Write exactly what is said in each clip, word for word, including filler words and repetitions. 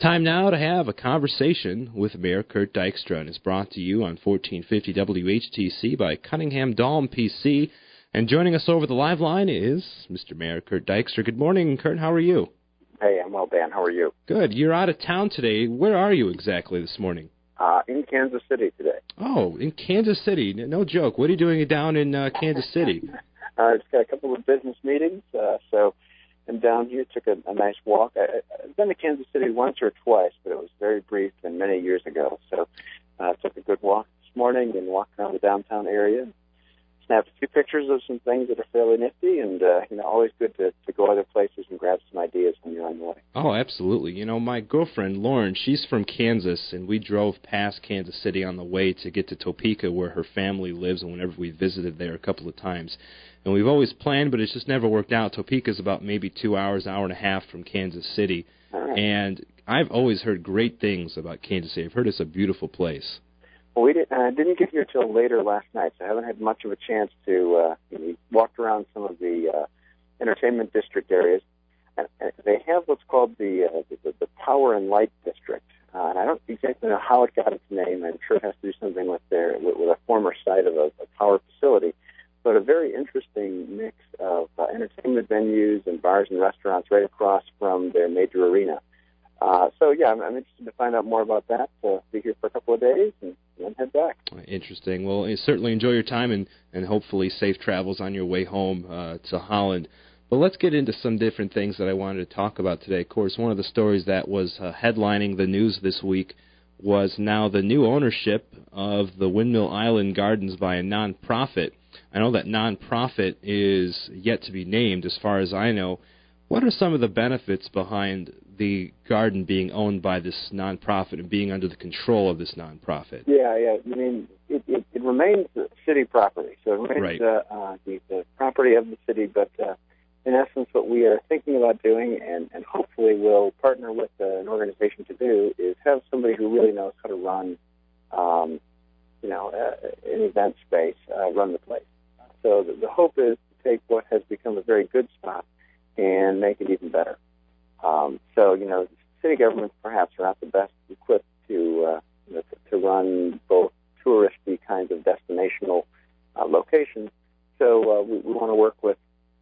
Time now to have a conversation with Mayor Kurt Dykstra, and it's brought to you on fourteen fifty W H T C by Cunningham Dalm P C. And joining us over the live line is Mister Mayor Kurt Dykstra. Good morning, Kurt. How are you? Hey, I'm well, Dan. How are you? Good. You're out of town today. Where are you exactly this morning? Uh, in Kansas City today. Oh, in Kansas City. No joke. What are you doing down in uh, Kansas City? uh, I've got a couple of business meetings, uh, so I'm down here. Took a, a nice walk. I, I've been to Kansas City once or twice, but it was very brief and many years ago. So I uh, took a good walk this morning and walked around the downtown area. Snapped a few pictures of some things that are fairly nifty, and uh, you know, always good to, to go other places and grab some ideas when you're on the way. Oh, absolutely. You know, my girlfriend, Lauren, she's from Kansas, and we drove past Kansas City on the way to get to Topeka, where her family lives, and whenever we visited there a couple of times. And we've always planned, but it's just never worked out. Topeka's about maybe two hours, hour and a half from Kansas City. Right. And I've always heard great things about Kansas City. I've heard it's a beautiful place. Well, we did, uh, didn't get here till later last night, so I haven't had much of a chance to uh, you know, walked around some of the uh, entertainment district areas. And, and they have what's called the, uh, the the Power and Light District, uh, and I don't exactly know how it got its name. I'm sure it has to do something with their with, with a former site of a, a power facility. But a very interesting mix of uh, entertainment venues and bars and restaurants right across from their major arena. Uh, so, yeah, I'm, I'm interested to find out more about that. Uh, be here for a couple of days and then head back. Interesting. Well, you certainly enjoy your time and, and hopefully safe travels on your way home uh, to Holland. But let's get into some different things that I wanted to talk about today. Of course, one of the stories that was uh, headlining the news this week was now the new ownership of the Windmill Island Gardens by a nonprofit. I know that nonprofit is yet to be named, as far as I know. What are some of the benefits behind the garden being owned by this nonprofit and being under the control of this nonprofit? Yeah, yeah. I mean, it, it, it remains city property, so it remains right. uh, uh, the, the property of the city. But uh, in essence, what we are thinking about doing, and, and hopefully will partner with uh, an organization to do, is have somebody who really knows how to run, um, you know, uh, an event space, uh, run the place. So the, the hope is to take what has become a very good spot and make it even better. Um, so, you know, city governments perhaps are not the best equipped to uh, you know, to, to run both touristy kinds of destinational uh, locations. So uh, we, we want to work with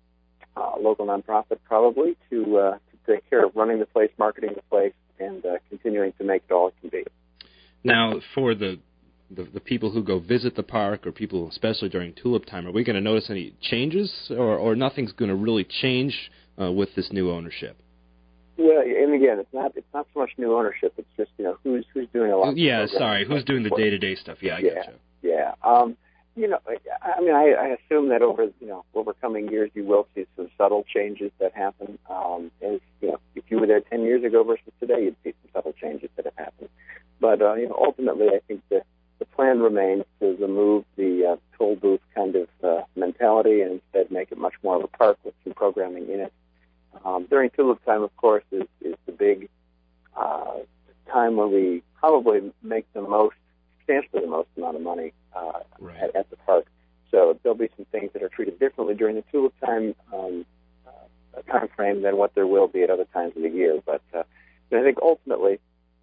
uh, a local nonprofit probably to, uh, to take care of running the place, marketing the place, and uh, continuing to make it all it can be. Now, for the The, the people who go visit the park, or people especially during tulip time, are we going to notice any changes, or, or nothing's going to really change uh, with this new ownership? Well, and again, it's not it's not so much new ownership. It's just, you know, who's who's doing a lot. Yeah, of sorry, who's doing the day to day stuff? Yeah, I yeah, gotcha. Yeah, um, you know, I mean, I, I assume that over you know over coming years you will see some subtle changes that happen. Um, as you know, if you were there ten years ago versus today, you'd see some subtle changes that have happened. But uh, you know, ultimately, I think that the plan remains to remove the uh, toll booth kind of uh, mentality and instead make it much more of a park with some programming in it. Um, during tulip time, of course, is, is the big uh, time when we probably make the most, substantially the most amount of money uh, right. at, at the park. So there'll be some things that are treated differently during the tulip time um, uh, time frame than what there will be at other times of the year. But uh, I think ultimately,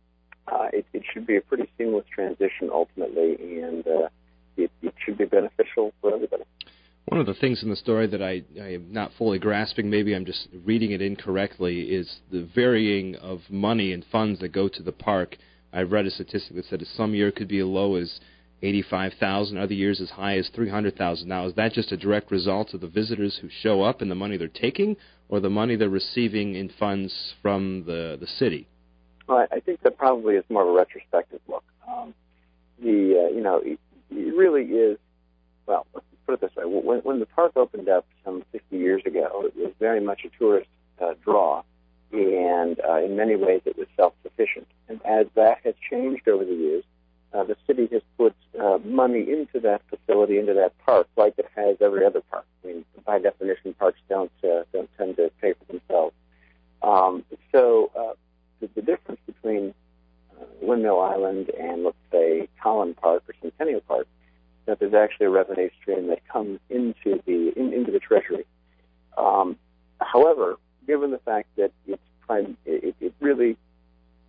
Uh, it, it should be a pretty seamless transition ultimately, and uh, it, it should be beneficial for everybody. One of the things in the story that I, I am not fully grasping, maybe I'm just reading it incorrectly, is the varying of money and funds that go to the park. I've read a statistic that said some year could be as low as eighty-five thousand dollars, other years as high as three hundred thousand dollars. Now, is that just a direct result of the visitors who show up and the money they're taking, or the money they're receiving in funds from the, the city? Well, I think that probably is more of a retrospective look. Um, the uh, you know it, it really is. Well, let's put it this way: when, when the park opened up some fifty years ago, it was very much a tourist uh, draw, and uh, in many ways it was self-sufficient. And as that has changed over the years, uh, the city has put uh, money into that facility, into that park, like it has every other park. I mean, by definition, parks don't uh, don't tend to pay for themselves. Um, so. Uh, The, the difference between uh, Windmill Island and, let's say, Collin Park or Centennial Park, that there's actually a revenue stream that comes into the in, into the Treasury. Um, however, given the fact that it's prime, it, it really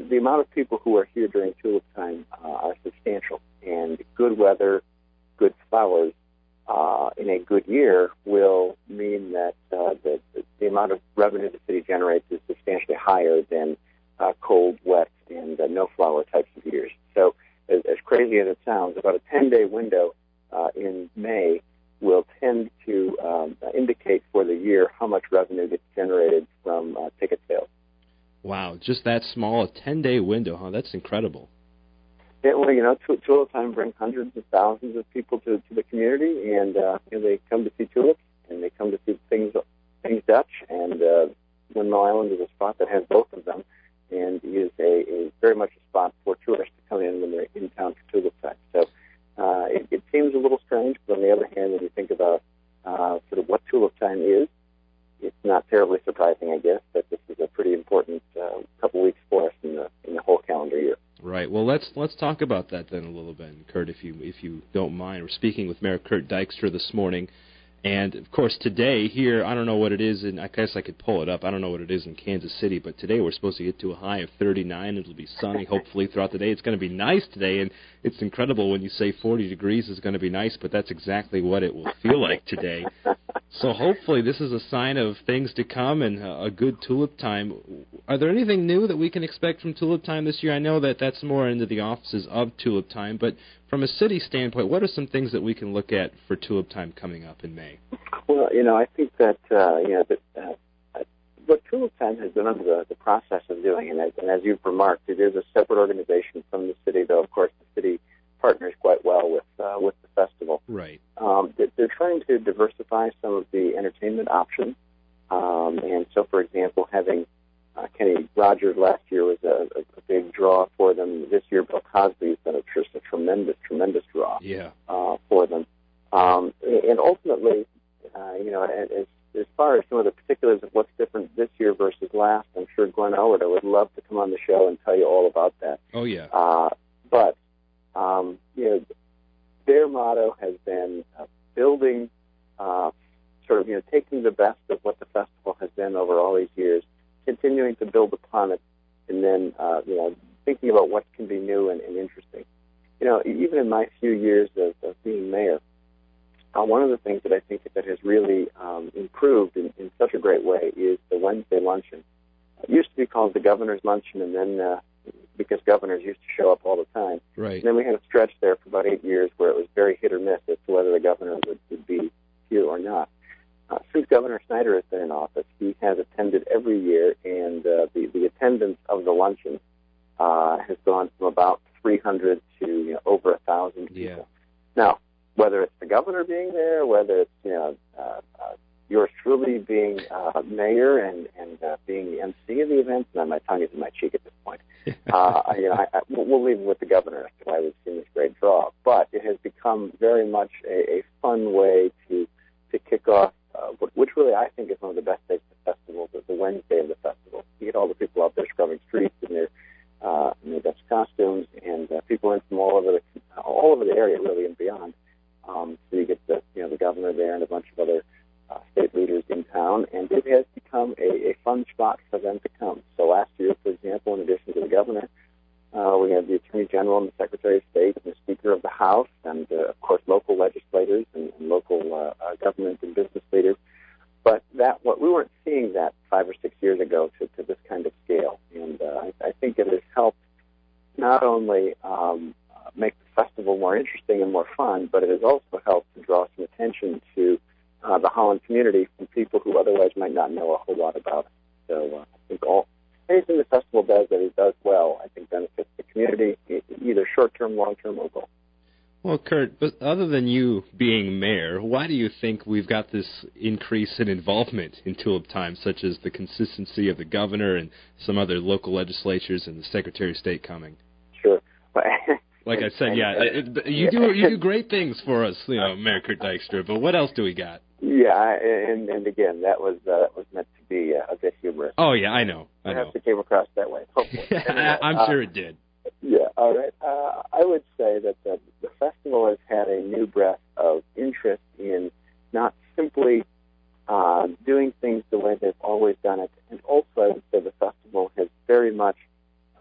the amount of people who are here during tulip time uh, are substantial, and good weather, good flowers uh, in a good year will mean that uh, the, the amount of revenue the city generates is substantially higher than uh, cold, wet, and uh, no flower types of years. So, as, as crazy as it sounds, about a ten-day window uh, in May will tend to um, indicate for the year how much revenue gets generated from uh, ticket sales. Wow, just that small, a ten-day window, huh? That's incredible. Yeah, well, you know, Tulip Time brings hundreds of thousands of people to, to the community, and uh, you know, they come to see tulips, and they come to see things, things Dutch, and uh, Windmill Island is a spot that has both of them, and is a, a very much a spot for tourists to come in when they're in town for Tulip Time. So uh, it, it seems a little strange, but on the other hand, when you think about uh, sort of what Tulip Time is, it's not terribly surprising, I guess, that this is a pretty important uh, couple weeks for us in the in the whole calendar year. Right. Well, let's let's talk about that then a little bit, Kurt, if you if you don't mind. We're speaking with Mayor Kurt Dykstra this morning, and of course today here, I don't know what it is, and I guess I could pull it up. I don't know what it is in Kansas City, but today we're supposed to get to a high of thirty-nine. It'll be sunny, hopefully, throughout the day. It's going to be nice today, and it's incredible when you say forty degrees is going to be nice, but that's exactly what it will feel like today. So hopefully this is a sign of things to come and a good Tulip Time. Are there anything new that we can expect from Tulip Time this year? I know that that's more into the offices of Tulip Time, but from a city standpoint, what are some things that we can look at for Tulip Time coming up in May? Well, you know, I think that, uh, you know, that, uh, what Tulip Time has been under the, the process of doing, and as, and as you've remarked, it is a separate organization from the city, though, of course, the city partners quite well with uh, with the festival. Right. Um, they're trying to diversify some of the entertainment options. Um, and so, for example, having uh, Kenny Rogers last year was a, a, a big draw for them. This year, Bill Cosby's been a, just a tremendous, tremendous draw yeah. uh, for them. Um, and ultimately, uh, you know, as, as far as some of the particulars of what's different this year versus last, I'm sure Glenn Oward would love to come on the show and tell you all about that. Oh, yeah. Uh, but, um, you know, their motto has been uh, building, uh, sort of, you know, taking the best of what the festival has been over all these years, continuing to build upon it, and then, uh, you know, thinking about what can be new and, and interesting. You know, even in my few years of, of being mayor, uh, one of the things that I think that has really um, improved in, in such a great way is the Wednesday luncheon. It used to be called the Governor's Luncheon, and then uh, because governors used to show up all the time. Right. And then we had a stretch there for about eight years where it was very hit or miss as to whether the governor would, would be here or not. Uh, since Governor Snyder has been in office, he has attended every year, and uh, the, the attendance of the luncheon uh, has gone from about three hundred to you know, over one thousand people. Yeah. Now, whether it's the governor being there, whether it's you know uh, uh, yours truly being uh, mayor and, and uh, being the M C of the event, and my tongue is in my cheek at this point, uh, you know, I, I, we'll leave it with the governor as to why we've seen this great draw. But it has become very much a, a fun way to to kick off Uh, which really I think is one of the best days of the festival, the, the Wednesday of the festival. You get all the people out there scrubbing streets in their, uh, in their Dutch costumes, and uh, people in from all over the all over the area, really, and beyond. Um, so you get the you know the governor there and a bunch of other uh, state leaders in town, and it has become a, a fun spot for them to come. So last year, for example, in addition to the governor, uh, we had the Attorney General and the Secretary of State and the Speaker of the House, and uh, of course local legislators and, and local uh, uh, government and business leaders. But that what we weren't seeing that five or six years ago to, to this kind of scale, and uh, I, I think it has helped not only um, uh, make the festival more interesting and more fun, but it has also helped to draw some attention to uh, the Holland community from people who otherwise might not know a whole lot about it. So uh, I think all anything the festival does that it does well, I think benefits the community, either short-term, long-term, or both. Well, Kurt, but other than you being mayor, why do you think we've got this increase in involvement in Tulip Time, such as the consistency of the governor and some other local legislatures and the Secretary of State coming? Sure. Like I said, yeah, it, you do you do great things for us, you know, Mayor Kurt Dykstra. But what else do we got? Yeah, and and again, that was uh, was meant to be uh, a bit humorous. Oh yeah, I know. I Perhaps know. it came across that way. Hopefully, anyway, I'm uh, sure it did. Yeah, all right. Uh, I would say that the, the festival has had a new breath of interest in not simply uh, doing things the way they've always done it, and also I would say the festival has very much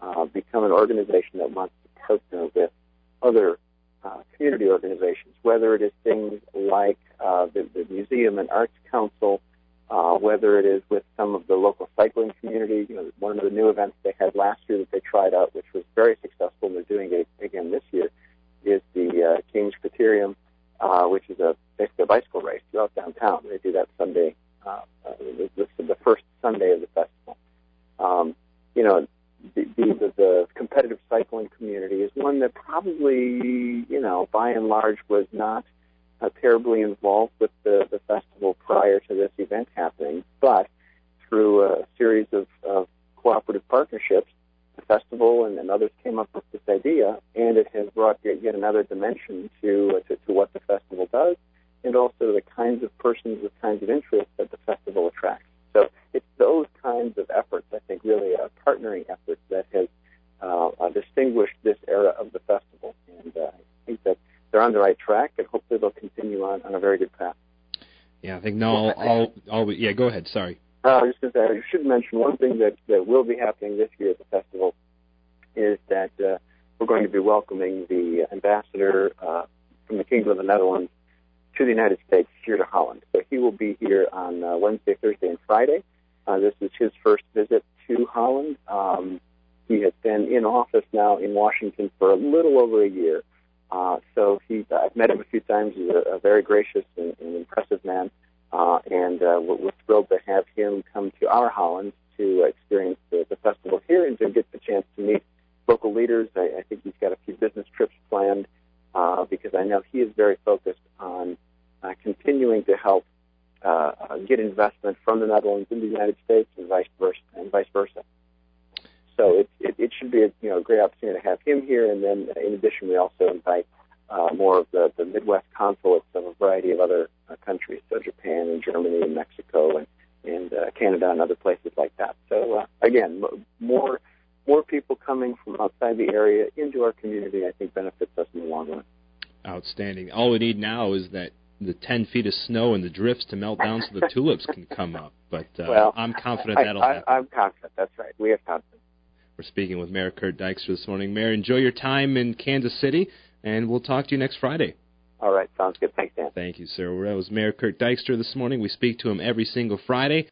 uh, become an organization that wants to partner with other uh, community organizations, whether it is things like uh, the, the Museum and Arts Council, uh, whether it is with some of the local cycling community. You know, one of the new events they had last year that they tried out, which was very successful, and they're doing it again this year, is the uh, King's Criterium, uh, which is a basically a bicycle race throughout downtown. They do that Sunday, uh, uh, this is the first Sunday of the festival. Um, you know, the, the, the competitive cycling community is one that probably, you know, by and large was not uh, terribly involved with the, the festival prior to this event happening, but through a series of, of cooperative partnerships, the festival and, and others came up with this idea, and it has brought yet, yet another dimension to, uh, to to what the festival does, and also the kinds of persons with kinds of interests that the festival attracts. So it's those kinds of efforts, I think, really a partnering effort that has uh, uh, distinguished this era of the festival. And uh, I think that they're on the right track, and hopefully they'll continue on, on a very good path. Yeah, I think no, all, all, all yeah, go ahead, sorry. Uh, I was just going to say, I should mention one thing that, that will be happening this year at the festival is that uh, we're going to be welcoming the ambassador uh, from the Kingdom of the Netherlands to the United States here to Holland. So he will be here on uh, Wednesday, Thursday, and Friday. Uh, this is his first visit to Holland. Um, he has been in office now in Washington for a little over a year. Uh, so he, I've met him a few times. He's a, a very gracious and, and impressive man. Uh, and uh, we're, we're thrilled to have him come to our Holland to experience the, the festival here and to get the chance to meet local leaders. I, I think he's got a few business trips planned uh, because I know he is very focused on uh, continuing to help uh, uh, get investment from the Netherlands in the United States and vice versa. And vice versa. So it, it, it should be a you know a great opportunity to have him here. And then in addition, we also invite uh, more of the, the Midwest consulates of a variety of other uh, countries, so Japan and Germany and Mexico and, and uh, Canada and other places like that. So uh, again, m- more more people coming from outside the area into our community, I think, benefits us in the long run. Outstanding. All we need now is that the ten feet of snow and the drifts to melt down so the tulips can come up. But uh, well, I'm confident I, that'll I, happen. I'm confident. That's right. We have confidence. We're speaking with Mayor Kurt Dykstra this morning. Mayor, enjoy your time in Kansas City, and we'll talk to you next Friday. All right. Sounds good. Thanks, Dan. Thank you, sir. That was Mayor Kurt Dykstra this morning. We speak to him every single Friday.